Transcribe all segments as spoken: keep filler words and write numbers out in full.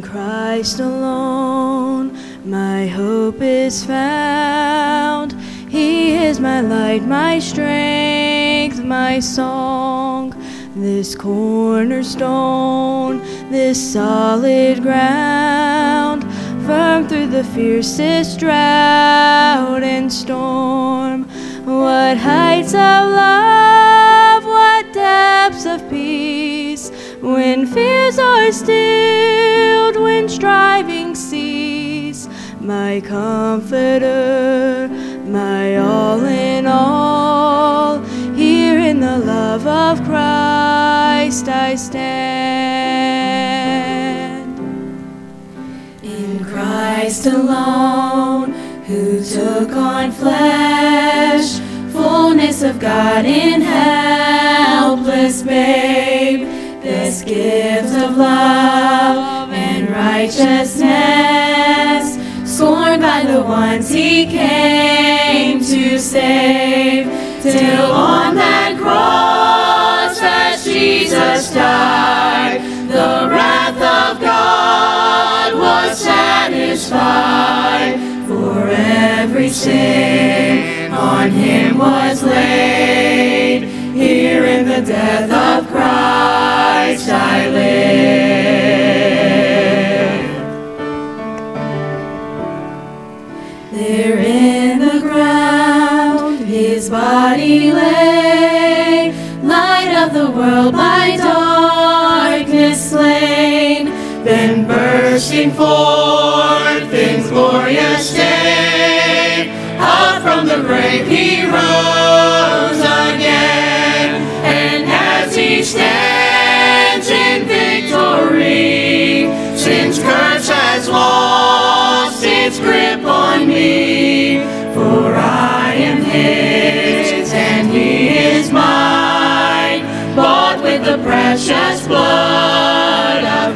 In Christ alone my hope is found. He is my light, my strength, my song. This cornerstone, this solid ground, firm through the fiercest drought and storm. What heights of love, what depths of peace, when fears are stilled, when striving cease. My comforter, my all in all, here in the love of Christ I stand. In Christ alone, who took on flesh, fullness of God in helpless babe, this gift of love and righteousness, scorned by the ones he came to save, till on that cross as Jesus died, the wrath of God was satisfied. For every sin on him was laid, here in the death of Christ I live. There in the ground his body lay, light of the world by darkness slain, then bursting forth in glorious day, out from the grave he rose again, and as he stands in victory, sin's curse has lost its grip on me, for I am his and he is mine, bought with the precious blood of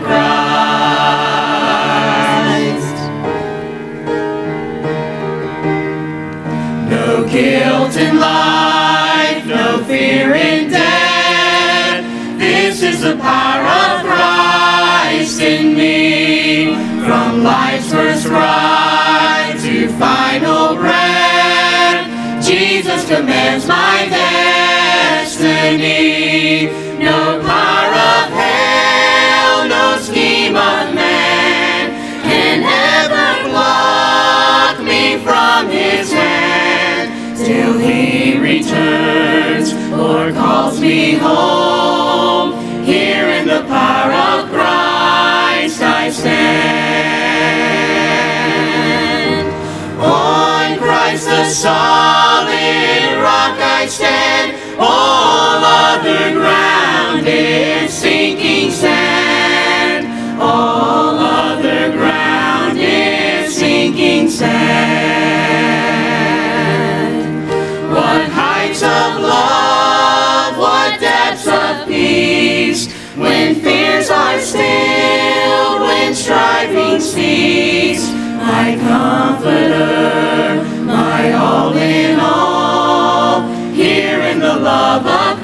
Christ. No guilt in life, no fear in death, this is the power of Christ in me, from life's first cry to final breath, Jesus commands my destiny. No power of hell, no scheme of man can ever block me from his hand, till he returns or calls me home. Here in the power of Christ I stand. On Christ the solid rock I stand, all other ground is sinking sand, all other ground is sinking sand. What heights of love, what depths of peace, when fears are stilled, when striving cease. My comforter, my all in all, here in the love of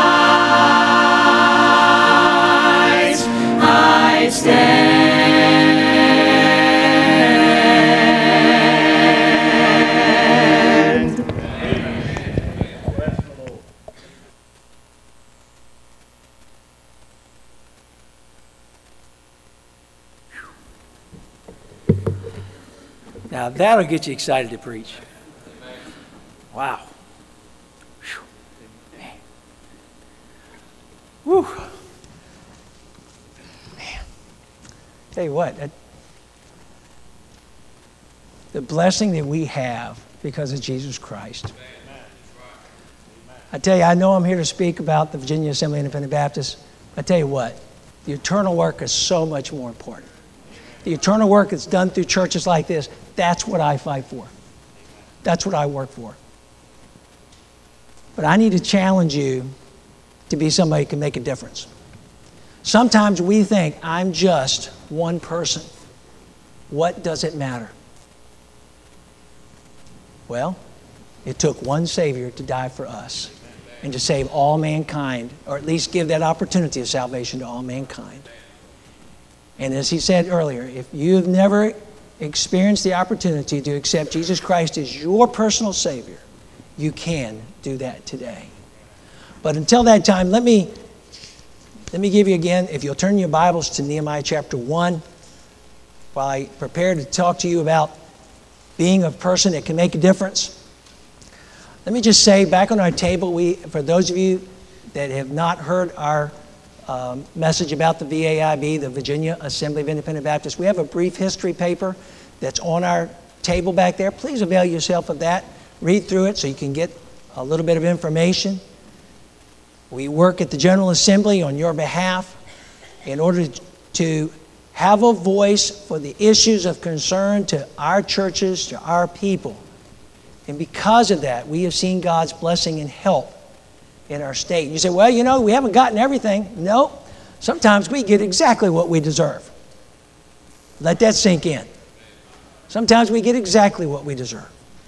Christ I stand. Now that'll get you excited to preach. Wow. Whew. Man. Whew. Man. Tell you what, that, the blessing that we have because of Jesus Christ. I tell you, I know I'm here to speak about the Virginia Assembly of Independent Baptists. I tell you what, the eternal work is so much more important. The eternal work that's done through churches like this, that's what I fight for. That's what I work for. But I need to challenge you to be somebody who can make a difference. Sometimes we think, I'm just one person. What does it matter? Well, it took one Savior to die for us and to save all mankind, or at least give that opportunity of salvation to all mankind. And as he said earlier, if you've never experienced the opportunity to accept Jesus Christ as your personal Savior, you can do that today. But until that time, let me, let me give you again, if you'll turn your Bibles to Nehemiah chapter one, while I prepare to talk to you about being a person that can make a difference. Let me just say, back on our table, we, for those of you that have not heard our um, message about the V A I B, the Virginia Assembly of Independent Baptists, we have a brief history paper that's on our table back there. Please avail yourself of that. Read through it so you can get a little bit of information. We work at the General Assembly on your behalf in order to have a voice for the issues of concern to our churches, to our people. And because of that, we have seen God's blessing and help in our state. You say, well, you know, we haven't gotten everything. No, sometimes we get exactly what we deserve. Let that sink in. Sometimes we get exactly what we deserve.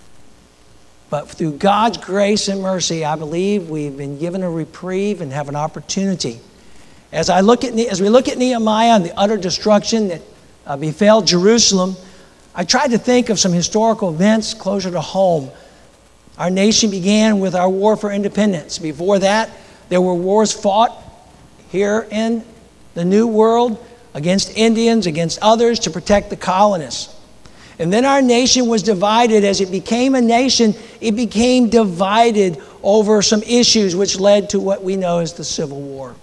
But through God's grace and mercy, I believe we've been given a reprieve and have an opportunity. As I look at, as we look at Nehemiah and the utter destruction that uh, befell Jerusalem, I tried to think of some historical events closer to home. Our nation began with our war for independence. Before that, there were wars fought here in the New World against Indians, against others to protect the colonists. And then our nation was divided. As it became a nation, it became divided over some issues which led to what we know as the Civil War.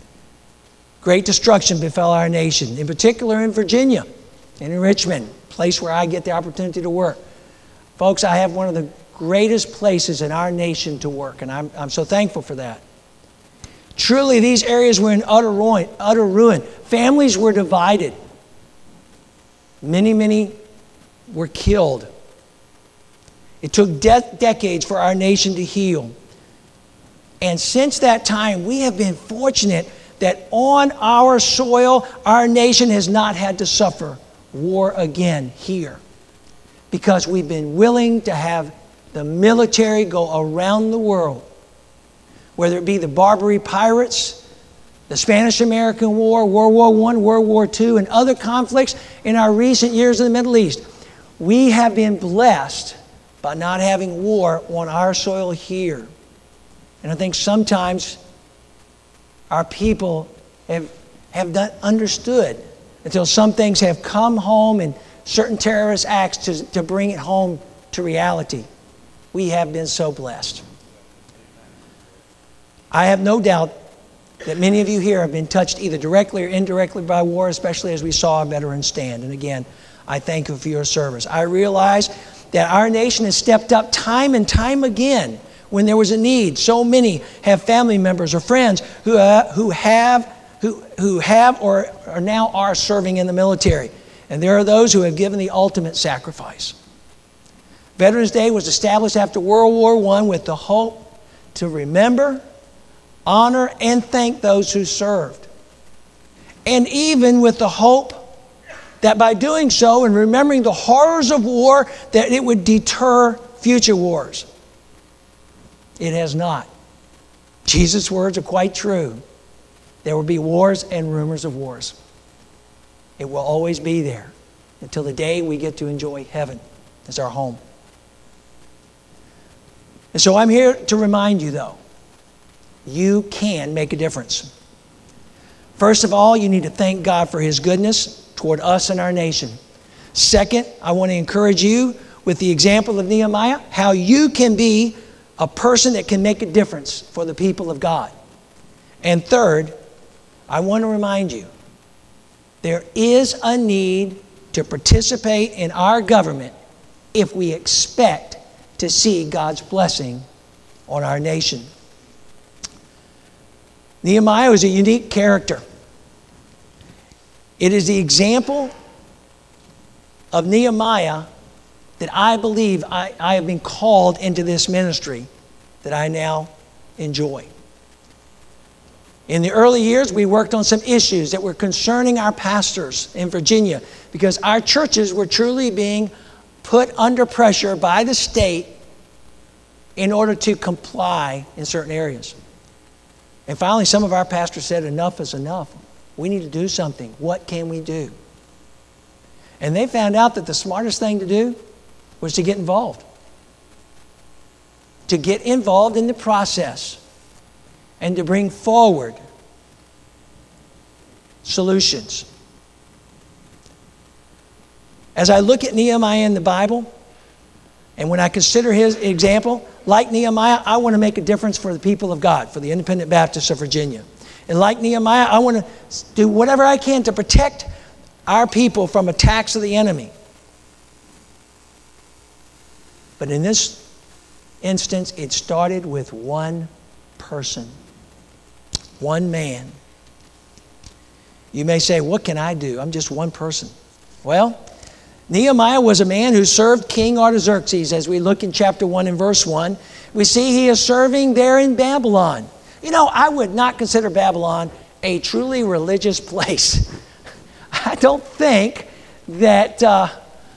Great destruction befell our nation, in particular in Virginia and in Richmond, place where I get the opportunity to work. Folks, I have one of the greatest places in our nation to work, and I'm, I'm so thankful for that. Truly, these areas were in utter ruin, utter ruin. Families were divided. Many, many were killed. It took de- decades for our nation to heal. And since that time, we have been fortunate that on our soil, our nation has not had to suffer war again here, because we've been willing to have the military go around the world, whether it be the Barbary pirates, the Spanish-American War, World War One, World War Two, and other conflicts in our recent years in the Middle East. We have been blessed by not having war on our soil here. And I think sometimes our people have, have not understood until some things have come home and certain terrorist acts to, to bring it home to reality. We have been so blessed. I have no doubt that many of you here have been touched either directly or indirectly by war, especially as we saw a veteran stand. And again, I thank you for your service. I realize that our nation has stepped up time and time again when there was a need. So many have family members or friends who uh, who have who who have or, or now are serving in the military. And there are those who have given the ultimate sacrifice. Veterans Day was established after World War One with the hope to remember, honor, and thank those who served. And even with the hope that by doing so and remembering the horrors of war, that it would deter future wars. It has not. Jesus' words are quite true. There will be wars and rumors of wars. It will always be there until the day we get to enjoy heaven as our home. And so I'm here to remind you, though, you can make a difference. First of all, you need to thank God for His goodness toward us and our nation. Second, I want to encourage you with the example of Nehemiah, how you can be a person that can make a difference for the people of God. And third, I want to remind you, there is a need to participate in our government if we expect to see God's blessing on our nation. Nehemiah was a unique character. It is the example of Nehemiah that I believe I, I have been called into this ministry that I now enjoy. In the early years, we worked on some issues that were concerning our pastors in Virginia because our churches were truly being put under pressure by the state in order to comply in certain areas. And finally, some of our pastors said enough is enough. We need to do something. What can we do? And they found out that the smartest thing to do was to get involved. To get involved in the process and to bring forward solutions. As I look at Nehemiah in the Bible, and when I consider his example, like Nehemiah, I want to make a difference for the people of God, for the Independent Baptists of Virginia. And like Nehemiah, I want to do whatever I can to protect our people from attacks of the enemy. But in this instance, it started with one person, one man. You may say, what can I do? I'm just one person. Well, Nehemiah was a man who served King Artaxerxes. As we look in chapter one and verse one, we see he is serving there in Babylon. You know, I would not consider Babylon a truly religious place. I don't think that uh,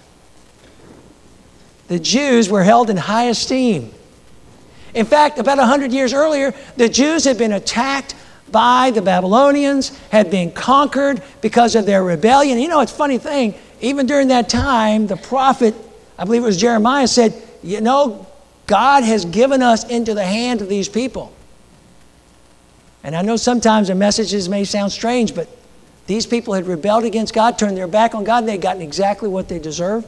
the Jews were held in high esteem. In fact, about one hundred years earlier, the Jews had been attacked by the Babylonians, had been conquered because of their rebellion. You know, it's a funny thing. Even during that time, the prophet, I believe it was Jeremiah, said, you know, God has given us into the hand of these people. And I know sometimes the messages may sound strange, but these people had rebelled against God, turned their back on God, and they had gotten exactly what they deserved.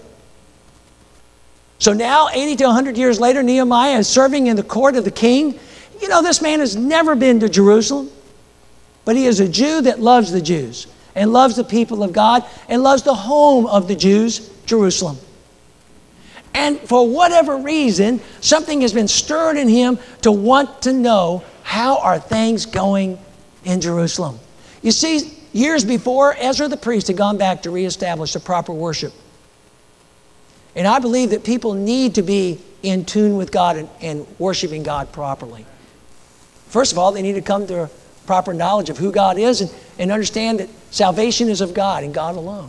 So now, eighty to one hundred years later, Nehemiah is serving in the court of the king. You know, this man has never been to Jerusalem, but he is a Jew that loves the Jews and loves the people of God and loves the home of the Jews, Jerusalem. And for whatever reason, something has been stirred in him to want to know, how are things going in Jerusalem? You see, years before, Ezra the priest had gone back to reestablish the proper worship. And I believe that people need to be in tune with God and, and worshiping God properly. First of all, they need to come to a proper knowledge of who God is and, and understand that salvation is of God and God alone.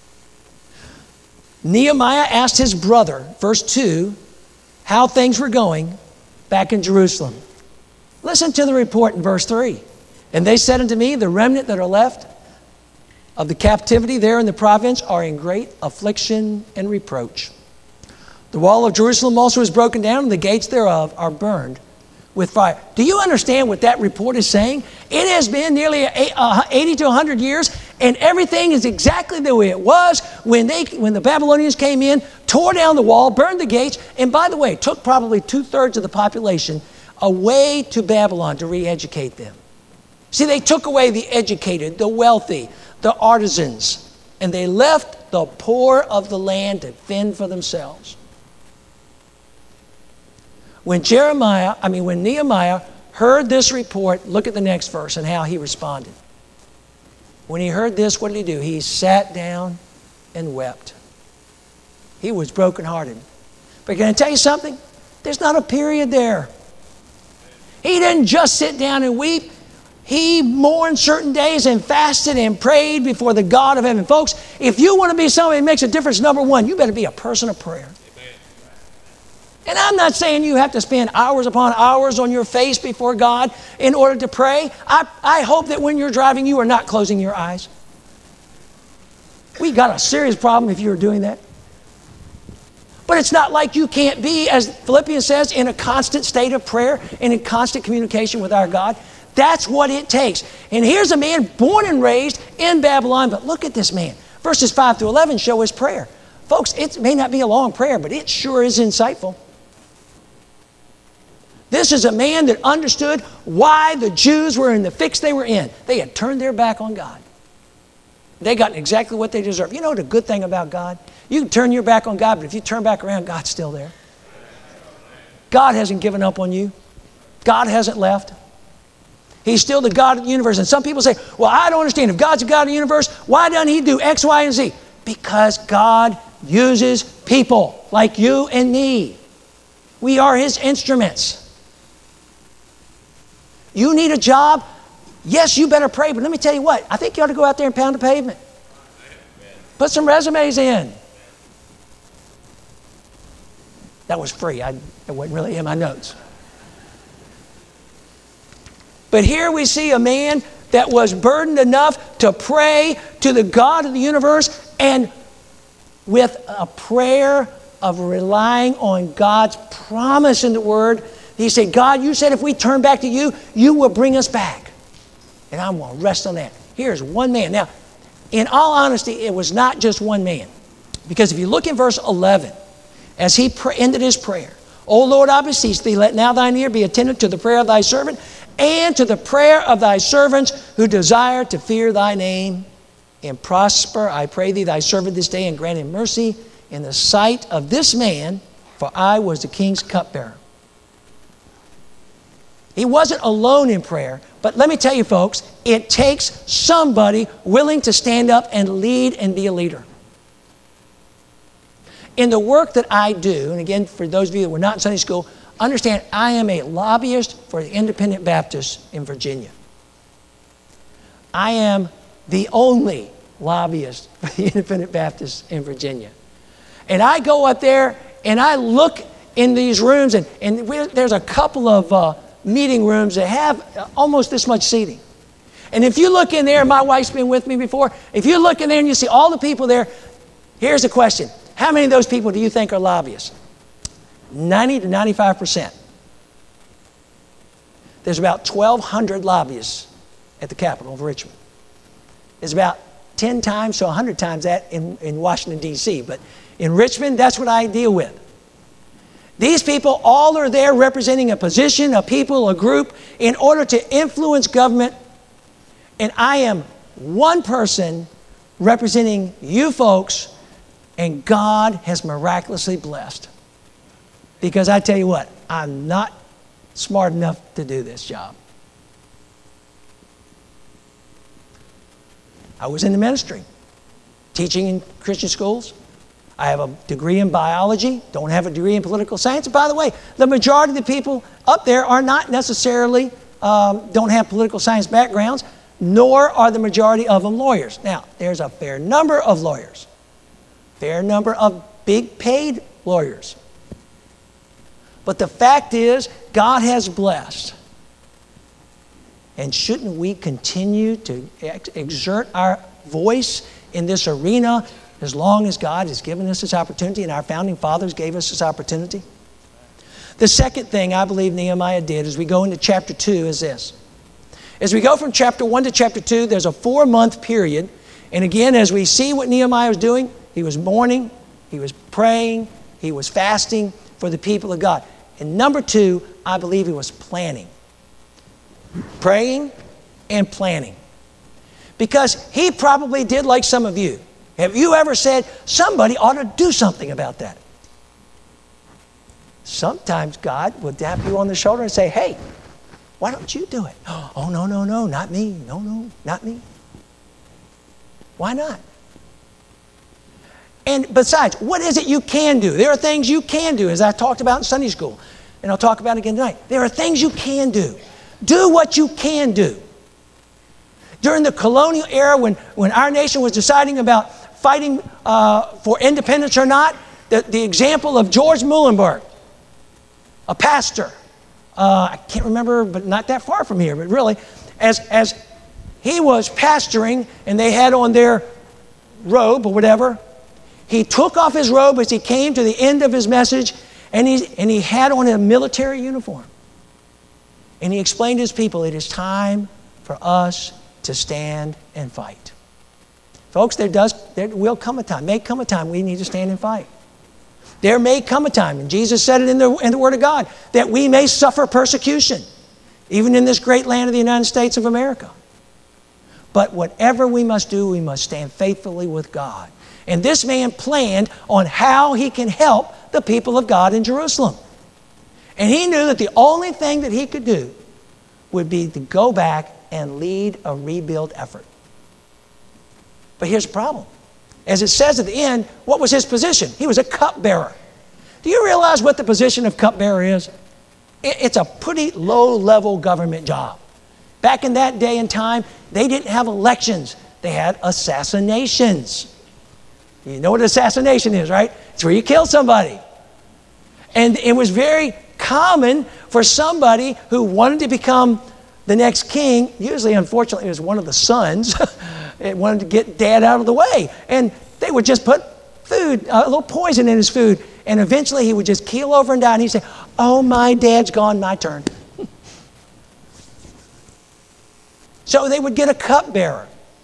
Nehemiah asked his brother, verse two, how things were going back in Jerusalem. Listen to the report in verse three. And they said unto me, the remnant that are left of the captivity there in the province are in great affliction and reproach. The wall of Jerusalem also is broken down, and the gates thereof are burned with fire. Do you understand what that report is saying? It has been nearly eighty to one hundred years, and everything is exactly the way it was when they, when the Babylonians came in, tore down the wall, burned the gates, and by the way, took probably two-thirds of the population away to Babylon to re-educate them. See, they took away the educated, the wealthy, the artisans, and they left the poor of the land to fend for themselves. When Jeremiah, I mean, when Nehemiah heard this report, look at the next verse and how he responded. When he heard this, what did he do? He sat down and wept. He was brokenhearted. But can I tell you something? There's not a period there. He didn't just sit down and weep. He mourned certain days and fasted and prayed before the God of heaven. Folks, if you want to be somebody that makes a difference, number one, you better be a person of prayer. Amen. And I'm not saying you have to spend hours upon hours on your face before God in order to pray. I, I hope that when you're driving, you are not closing your eyes. We got a serious problem if you are doing that. But it's not like you can't be, as Philippians says, in a constant state of prayer and in constant communication with our God. That's what it takes. And here's a man born and raised in Babylon, but look at this man. Verses five through eleven show his prayer. Folks, it may not be a long prayer, but it sure is insightful. This is a man that understood why the Jews were in the fix they were in. They had turned their back on God. They got exactly what they deserved. You know the good thing about God? You can turn your back on God, but if you turn back around, God's still there. God hasn't given up on you. God hasn't left. He's still the God of the universe. And some people say, well, I don't understand. If God's the God of the universe, why doesn't he do X, Y, and Z? Because God uses people like you and me. We are his instruments. You need a job? Yes, you better pray. But let me tell you what. I think you ought to go out there and pound the pavement. Put some resumes in. That was free. I, it wasn't really in my notes. But here we see a man that was burdened enough to pray to the God of the universe, and with a prayer of relying on God's promise in the Word, he said, God, you said if we turn back to you, you will bring us back. And I'm going to rest on that. Here's one man. Now, in all honesty, it was not just one man. Because if you look in verse eleven, as he pr- ended his prayer, O Lord, I beseech thee, let now thine ear be attentive to the prayer of thy servant and to the prayer of thy servants who desire to fear thy name and prosper, I pray thee, thy servant this day, and grant him mercy in the sight of this man, for I was the king's cupbearer. He wasn't alone in prayer, but let me tell you, folks, it takes somebody willing to stand up and lead and be a leader. In the work that I do, and again, for those of you that were not in Sunday school, understand I am a lobbyist for the Independent Baptists in Virginia. I am the only lobbyist for the Independent Baptists in Virginia. And I go up there and I look in these rooms, and, and there's a couple of uh, meeting rooms that have almost this much seating. And if you look in there, my wife's been with me before, if you look in there and you see all the people there, here's the question. How many of those people do you think are lobbyists? ninety to ninety-five percent. There's about twelve hundred lobbyists at the Capitol of Richmond. There's about ten times to one hundred times that in, in Washington, D C But in Richmond, that's what I deal with. These people all are there representing a position, a people, a group, in order to influence government. And I am one person representing you folks, and God has miraculously blessed. Because I tell you what, I'm not smart enough to do this job. I was in the ministry, teaching in Christian schools. I have a degree in biology, don't have a degree in political science. And by the way, the majority of the people up there are not necessarily, um, don't have political science backgrounds, nor are the majority of them lawyers. Now, there's a fair number of lawyers, fair number of big paid lawyers. But the fact is, God has blessed. And shouldn't we continue to ex- exert our voice in this arena as long as God has given us this opportunity and our founding fathers gave us this opportunity? The second thing I believe Nehemiah did as we go into chapter two is this. As we go from chapter one to chapter two, there's a four-month period. And again, as we see what Nehemiah was doing, he was mourning, he was praying, he was fasting for the people of God. And number two, I believe he was planning. Praying and planning. Because he probably did like some of you. Have you ever said, somebody ought to do something about that? Sometimes God will tap you on the shoulder and say, hey, why don't you do it? Oh, no, no, no, not me. No, no, not me. Why not? And besides, what is it you can do? There are things you can do, as I talked about in Sunday school, and I'll talk about again tonight. There are things you can do. Do what you can do. During the colonial era, when, when our nation was deciding about fighting uh, for independence or not, the, the example of George Muhlenberg, a pastor, uh, I can't remember, but not that far from here, but really, as, as he was pastoring and they had on their robe or whatever, he took off his robe as he came to the end of his message, and he, and he had on a military uniform. And he explained to his people, it is time for us to stand and fight. Folks, there does, there will come a time, may come a time we need to stand and fight. There may come a time, and Jesus said it in the, in the Word of God, that we may suffer persecution, even in this great land of the United States of America. But whatever we must do, we must stand faithfully with God. And this man planned on how he can help the people of God in Jerusalem. And he knew that the only thing that he could do would be to go back and lead a rebuild effort. But here's the problem. As it says at the end, what was his position? He was a cupbearer. Do you realize what the position of cupbearer is? It's a pretty low-level government job. Back in that day and time, they didn't have elections. They had assassinations. You know what assassination is, right? It's where you kill somebody. And it was very common for somebody who wanted to become the next king, usually, unfortunately, it was one of the sons, it wanted to get dad out of the way. And they would just put food, a little poison in his food. And eventually he would just keel over and die. And he'd say, oh, my dad's gone, my turn. So they would get a cupbearer.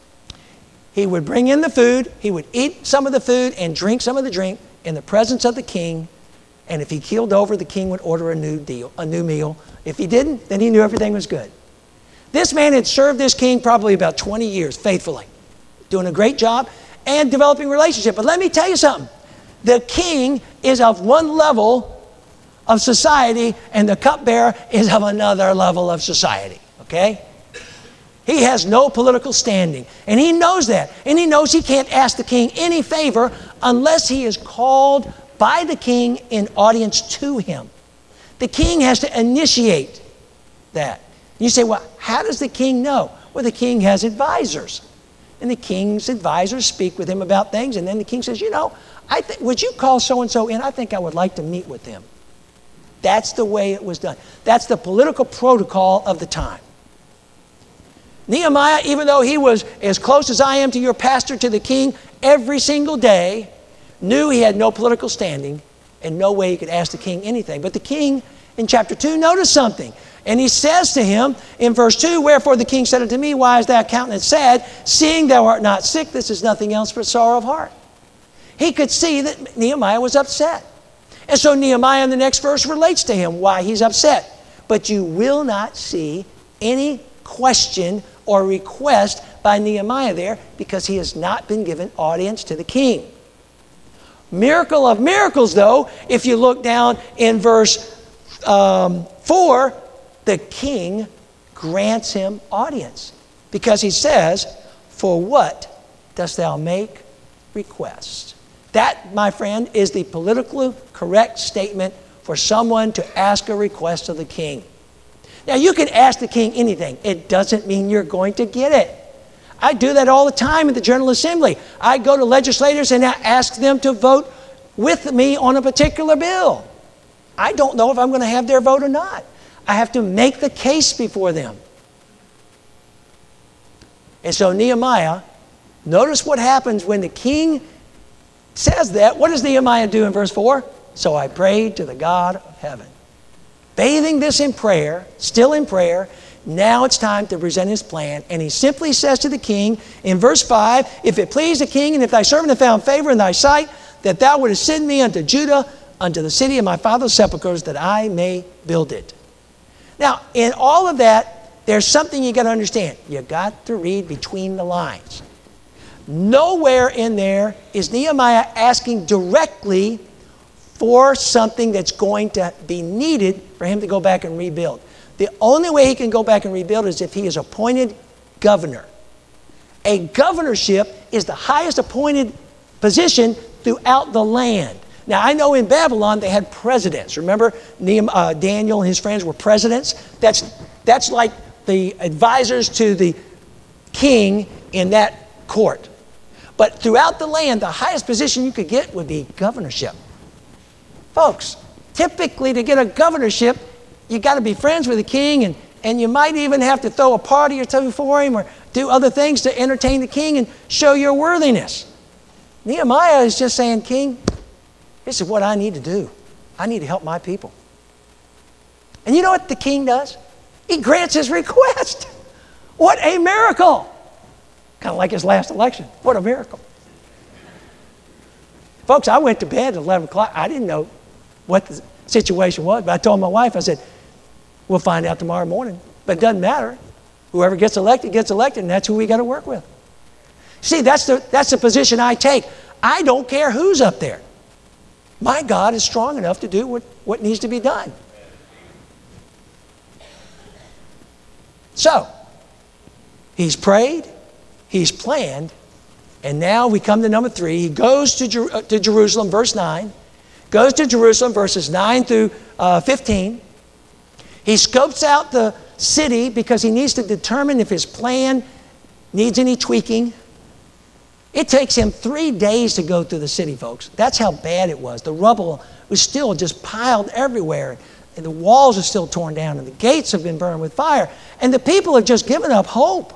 He would bring in the food. He would eat some of the food and drink some of the drink in the presence of the king. And if he keeled over, the king would order a new deal, a new meal. If he didn't, then he knew everything was good. This man had served this king probably about twenty years faithfully, doing a great job and developing a relationship. But let me tell you something. The king is of one level of society and the cupbearer is of another level of society, okay? He has no political standing, and he knows that. And he knows he can't ask the king any favor unless he is called by the king in audience to him. The king has to initiate that. You say, well, how does the king know? Well, the king has advisors. And the king's advisors speak with him about things. And then the king says, you know, I th- would you call so-and-so in? I think I would like to meet with them. That's the way it was done. That's the political protocol of the time. Nehemiah, even though he was as close as I am to your pastor, to the king, every single day, knew he had no political standing and no way he could ask the king anything. But the king, in chapter two, noticed something. And he says to him in verse two, wherefore the king said unto me, why is thy countenance sad? Seeing thou art not sick, this is nothing else but sorrow of heart. He could see that Nehemiah was upset. And so Nehemiah in the next verse relates to him why he's upset. But you will not see any question or request by Nehemiah there because he has not been given audience to the king. Miracle of miracles, though, if you look down in verse um, four, the king grants him audience because he says, for what dost thou make request? That, my friend, is the politically correct statement for someone to ask a request of the king. Now, you can ask the king anything. It doesn't mean you're going to get it. I do that all the time in the General Assembly. I go to legislators and I ask them to vote with me on a particular bill. I don't know if I'm going to have their vote or not. I have to make the case before them. And so Nehemiah, notice what happens when the king says that. What does Nehemiah do in verse four? So I prayed to the God of heaven. Bathing this in prayer, still in prayer, now it's time to present his plan. And he simply says to the king in verse five, if it please the king, and if thy servant have found favor in thy sight, that thou wouldest send me unto Judah, unto the city of my father's sepulchres, that I may build it. Now, in all of that, there's something you got to understand. You got to read between the lines. Nowhere in there is Nehemiah asking directly for something that's going to be needed for him to go back and rebuild. The only way he can go back and rebuild is if he is appointed governor. A governorship is the highest appointed position throughout the land. Now, I know in Babylon they had presidents. Remember, Nehem, uh, Daniel and his friends were presidents? That's, that's like the advisors to the king in that court. But throughout the land, the highest position you could get would be governorship. Folks, typically to get a governorship, you got to be friends with the king, and, and you might even have to throw a party or two for him or do other things to entertain the king and show your worthiness. Nehemiah is just saying, king, this is what I need to do. I need to help my people. And you know what the king does? He grants his request. What a miracle. Kind of like his last election. What a miracle. Folks, I went to bed at eleven o'clock. I didn't know what the situation was, but I told my wife, I said, we'll find out tomorrow morning. But it doesn't matter. Whoever gets elected, gets elected, and that's who we got to work with. See, that's the, that's the position I take. I don't care who's up there. My God is strong enough to do what, what needs to be done. So, he's prayed, he's planned, and now we come to number three. He goes to, Jer- to Jerusalem, verse nine. Goes to Jerusalem, verses nine through uh, fifteen. He scopes out the city because he needs to determine if his plan needs any tweaking. It takes him three days to go through the city, folks. That's how bad it was. The rubble was still just piled everywhere. and the walls are still torn down, and the gates have been burned with fire, and the people have just given up hope.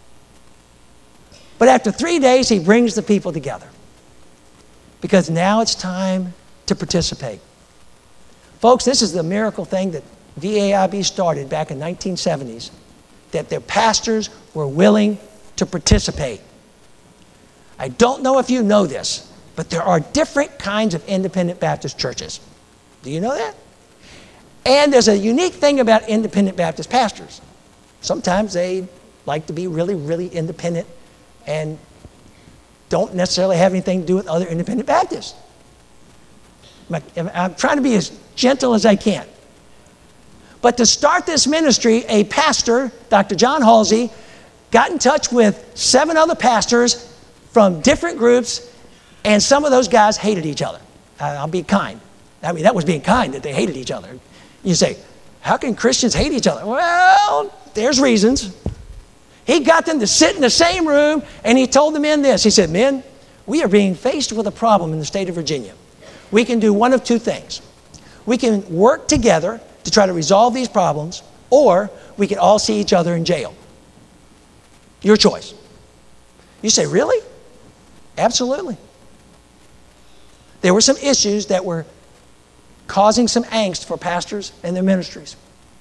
But after three days, he brings the people together because now it's time to participate. Folks, this is the miracle thing that V A I B started back in nineteen seventies, that their pastors were willing to participate. I don't know if you know this, but there are different kinds of independent Baptist churches. Do you know that? And there's a unique thing about independent Baptist pastors. Sometimes they like to be really, really independent and don't necessarily have anything to do with other independent Baptists. I'm trying to be as gentle as I can. But to start this ministry, a pastor, Doctor John Halsey, got in touch with seven other pastors from different groups, and some of those guys hated each other. I'll be kind. I mean, that was being kind, that they hated each other. You say, how can Christians hate each other? Well, there's reasons. He got them to sit in the same room, and he told the men this. He said, men, we are being faced with a problem in the state of Virginia. We can do one of two things. We can work together to try to resolve these problems, or we can all see each other in jail. Your choice. You say, really? Absolutely. There were some issues that were causing some angst for pastors and their ministries.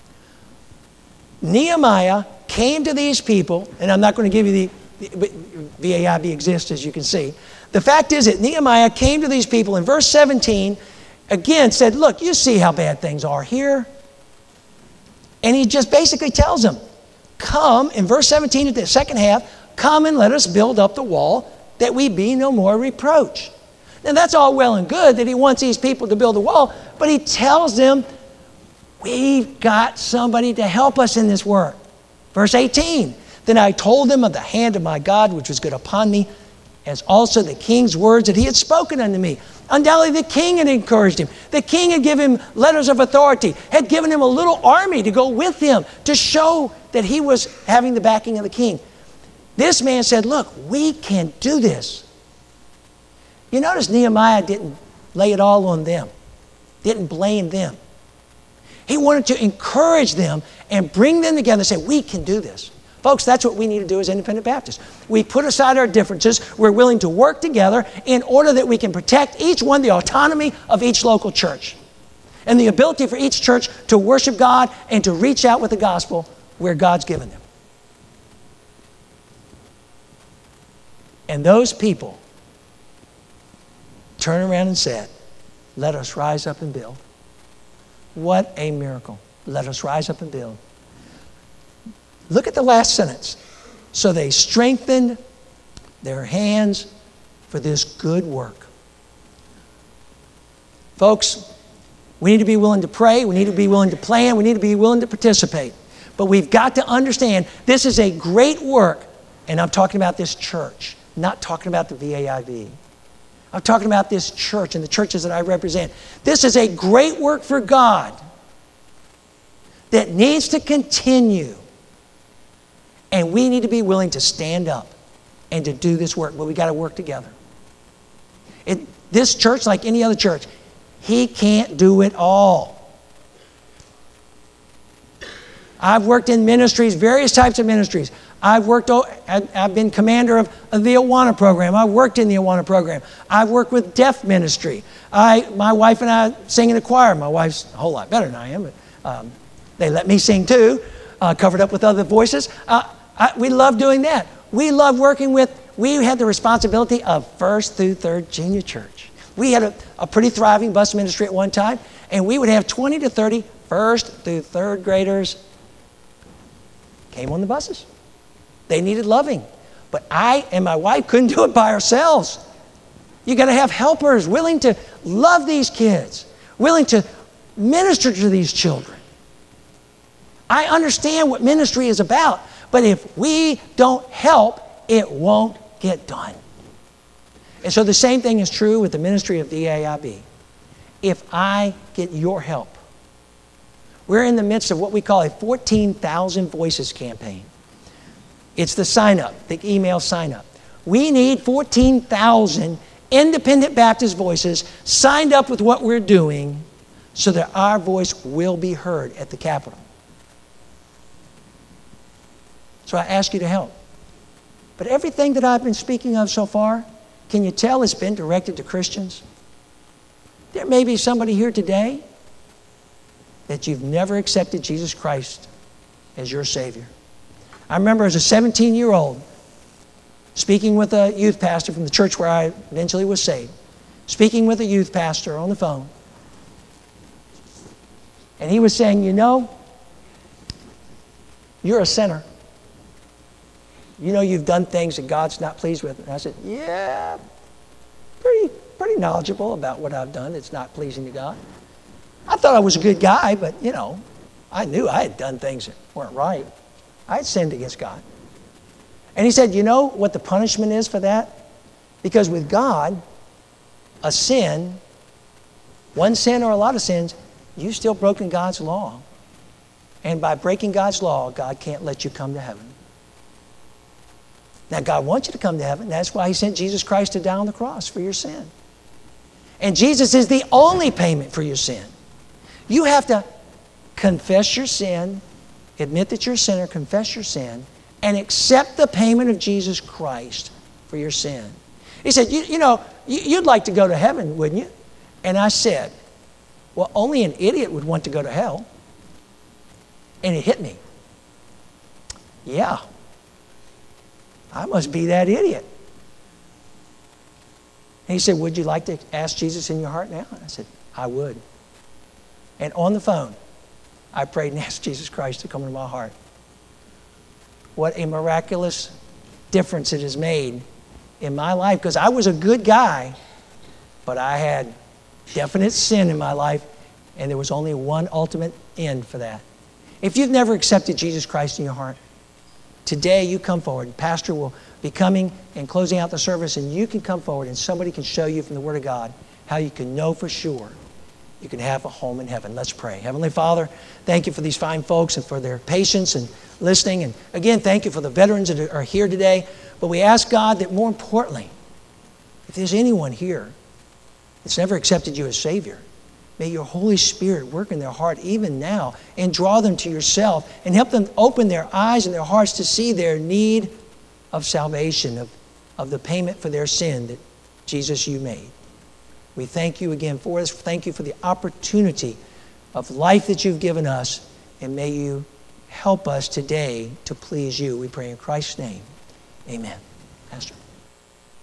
Nehemiah came to these people, and I'm not going to give you the, the V A I B exists, as you can see. The fact is that Nehemiah came to these people in verse seventeen, again said, look, you see how bad things are here. And he just basically tells them, come, in verse seventeen at the second half, come and let us build up the wall that we be no more reproach. Now that's all well and good that he wants these people to build a wall, but he tells them, we've got somebody to help us in this work. Verse eighteen, then I told them of the hand of my God which was good upon me, as also the king's words that he had spoken unto me. Undoubtedly the king had encouraged him. The king had given him letters of authority, had given him a little army to go with him to show that he was having the backing of the king. This man said, look, we can do this. You notice Nehemiah didn't lay it all on them, didn't blame them. He wanted to encourage them and bring them together and say, we can do this. Folks, that's what we need to do as independent Baptists. We put aside our differences. We're willing to work together in order that we can protect each one, the autonomy of each local church, and the ability for each church to worship God and to reach out with the gospel where God's given them. And those people turned around and said, let us rise up and build. What a miracle. Let us rise up and build. Look at the last sentence. So they strengthened their hands for this good work. Folks, we need to be willing to pray. We need to be willing to plan. We need to be willing to participate. But we've got to understand this is a great work. And I'm talking about this church, not talking about the V A I B. I'm talking about this church and the churches that I represent. This is a great work for God that needs to continue. And we need to be willing to stand up and to do this work, but we got to work together. It, this church, like any other church, he can't do it all. I've worked in ministries, various types of ministries. I've worked, I've been commander of, of the Awana program. I've worked in the Awana program. I've worked with deaf ministry. I, my wife and I sing in a choir. My wife's a whole lot better than I am, but um, they let me sing too, uh, covered up with other voices. Uh, I, we love doing that. We love working with, we had the responsibility of first through third junior church. We had a, a pretty thriving bus ministry at one time, and we would have twenty to thirty first through third graders came on the buses. They needed loving. But I and my wife couldn't do it by ourselves. You got to have helpers willing to love these kids, willing to minister to these children. I understand what ministry is about, but if we don't help, it won't get done. And so the same thing is true with the ministry of the A I B. If I get your help, we're in the midst of what we call a fourteen thousand Voices campaign. It's the sign up, the email sign up. We need fourteen thousand independent Baptist voices signed up with what we're doing so that our voice will be heard at the Capitol. So I ask you to help. But everything that I've been speaking of so far, can you tell it's been directed to Christians? There may be somebody here today that you've never accepted Jesus Christ as your Savior. I remember as a seventeen-year-old speaking with a youth pastor from the church where I eventually was saved, speaking with a youth pastor on the phone. And he was saying, you know, you're a sinner. You know you've done things that God's not pleased with. And I said, yeah, pretty, pretty knowledgeable about what I've done that's not pleasing to God. I thought I was a good guy, but, you know, I knew I had done things that weren't right. I had sinned against God. And he said, you know what the punishment is for that? Because with God, a sin, one sin or a lot of sins, you've still broken God's law. And by breaking God's law, God can't let you come to heaven. Now, God wants you to come to heaven. That's why he sent Jesus Christ to die on the cross for your sin. And Jesus is the only payment for your sin. You have to confess your sin, admit that you're a sinner, confess your sin, and accept the payment of Jesus Christ for your sin. He said, you, you know, you'd like to go to heaven, wouldn't you? And I said, well, only an idiot would want to go to hell. And it hit me. Yeah, I must be that idiot. And he said, would you like to ask Jesus in your heart now? I said, I would. And on the phone, I prayed and asked Jesus Christ to come into my heart. What a miraculous difference it has made in my life, because I was a good guy, but I had definite sin in my life, and there was only one ultimate end for that. If you've never accepted Jesus Christ in your heart, today you come forward. Pastor will be coming and closing out the service, and you can come forward and somebody can show you from the Word of God how you can know for sure you can have a home in heaven. Let's pray. Heavenly Father, thank you for these fine folks and for their patience and listening. And again, thank you for the veterans that are here today. But we ask God that more importantly, if there's anyone here that's never accepted you as Savior, may your Holy Spirit work in their heart even now and draw them to yourself and help them open their eyes and their hearts to see their need of salvation, of, of the payment for their sin that Jesus, you made. We thank you again for this. Thank you for the opportunity of life that you've given us, and may you help us today to please you. We pray in Christ's name. Amen. Pastor.